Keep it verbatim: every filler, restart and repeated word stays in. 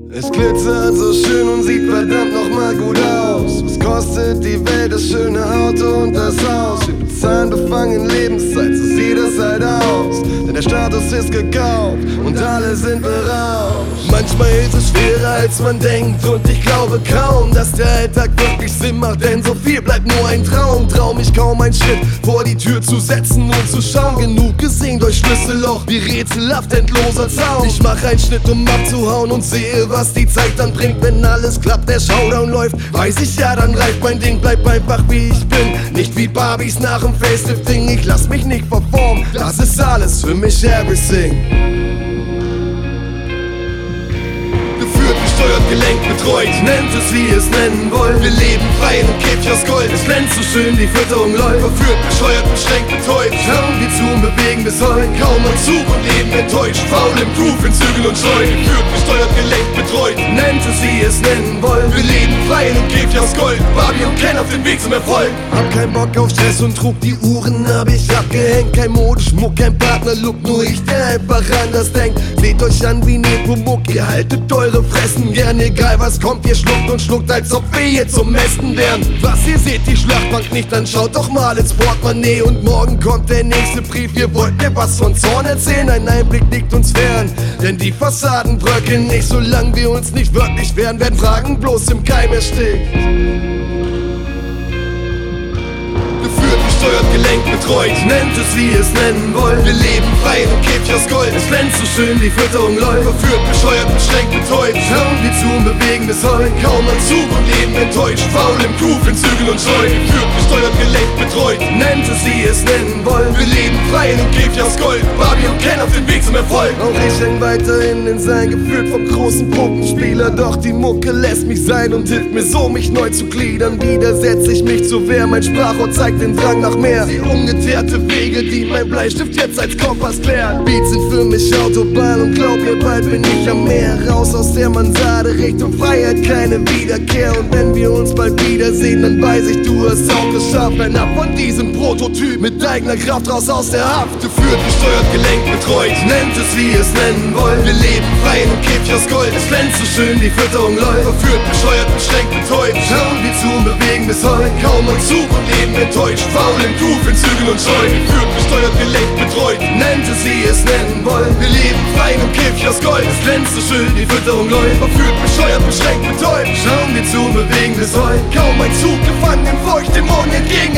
Es glitzert so schön und sieht verdammt nochmal gut aus. Was kostet die Welt, das schöne Auto und das Haus? Wir bezahlen befangen Lebenszeit, so sieht es halt aus. Denn der Status ist gekauft und alle sind beraubt. Manchmal ist es schwerer als man denkt und ich glaube kaum, dass der Alltag wirklich Sinn macht, denn so viel bleibt nur ein Traum. Trau mich kaum einen Schritt vor die Tür zu setzen und zu schauen. Genug gesehen durch Schlüsselloch, wie rätselhaft endloser Zaun. Ich mach einen Schritt, um abzuhauen und sehe, was die Zeit dann bringt. Wenn alles klappt, der Showdown läuft, weiß ich ja, dann reicht mein Ding. Bleib einfach wie ich bin, nicht wie Barbies nach dem Facelifting. Ich lass mich nicht verformen, das ist alles für mich everything. Gesteuert, gelenkt, betreut, nennt es wie es nennen wollt. Wir leben frei und Käfig aus Gold. Es glänzt so schön, die Fütterung läuft. Verführt, bescheuert, beschränkt, betäubt. Schauen wir zu und bewegen bis heute. Kaum ein Zug und leben enttäuscht. Faul im Groove in Zügeln und Schleun. Geführt, gesteuert, gelenkt, betreut, nennt es wie es nennen wollt. Wir leben frei und Käfig aus Gold. Barbie und Ken auf dem Weg zum Erfolg. Hab kein Bock auf Stress und Trug, die Uhren hab ich abgehängt. Kein Modeschmuck, kein Partnerlook, nur ich, der einfach anders denkt. Seht euch an wie Nepomuk, ihr haltet eure Fressen gern, egal was kommt, ihr schluckt und schluckt, als ob wir hier zum Mästen wären. Was ihr seht, die Schlachtbank nicht, dann schaut doch mal ins Portemonnaie. Und morgen kommt der nächste Brief, ihr wollt mir was von Zorn erzählen? Ein Einblick liegt uns fern, denn die Fassaden bröckeln nicht, solange wir uns nicht wörtlich wehren, werden Fragen bloß im Keim erstickt. Gesteuert, gelenkt, betreut, nennt es wie es nennen wollt. Wir leben frei und Käfig aus Gold. Es glänzt so schön, die Fütterung läuft. Verführt, bescheuert, beschränkt, betäubt. Schauen wir zu und bewegen bis heute. Kaum ein Zug und leben enttäuscht. Faul im Groove in Zügeln und Schleun. Geführt, gesteuert, gelenkt, betreut, nennt es wie es nennen wollt. Wir leben frei und Käfig aus Gold. Barbie und Ken auf dem Weg zum Erfolg. Auch ich häng weiterhin in sein, geführt vom großen Puppenspieler. Doch die Mucke lässt mich sein und hilft mir so, mich neu zu gliedern. Widersetze ich mich zur Wehr, mein Sprachrohr zeigt den Drang nach mehr. Die ungeteerte Wege, die mein Bleistift jetzt als Kompass klärt. Beats sind für mich Autobahn und glaub mir, bald bin ich am Meer. Raus aus der Mansarde, Richtung Freiheit, keine Wiederkehr. Und wenn wir uns bald wiedersehen, dann weiß ich, du hast auch geschafft. Ein ab von diesem Prototyp, mit eigener Kraft raus aus der Haft. Geführt, gesteuert, gelenkt, betreut, nennt es wie es nennen wollt. Wir leben frei und Käfig aus Gold. Es glänzt so schön, die Fütterung läuft. Verführt, bescheuert, beschränkt, betäubt. Schauen wir zu und bewegen bis heute. Kaum ein Zug und leben enttäuscht. Faul im Groove in Zügeln und Schleun. Geführt, gesteuert, gelenkt, betreut, nennt es wie es nennen wollt. Wir leben frei im Käfig aus Gold. Es glänzt so schön, die Fütterung läuft. Verführt, bescheuert, beschränkt, betäubt. Schauen wir zu und bewegen bis heute. Kaum ein Zug gefangen im feuchten Morgen entgegen.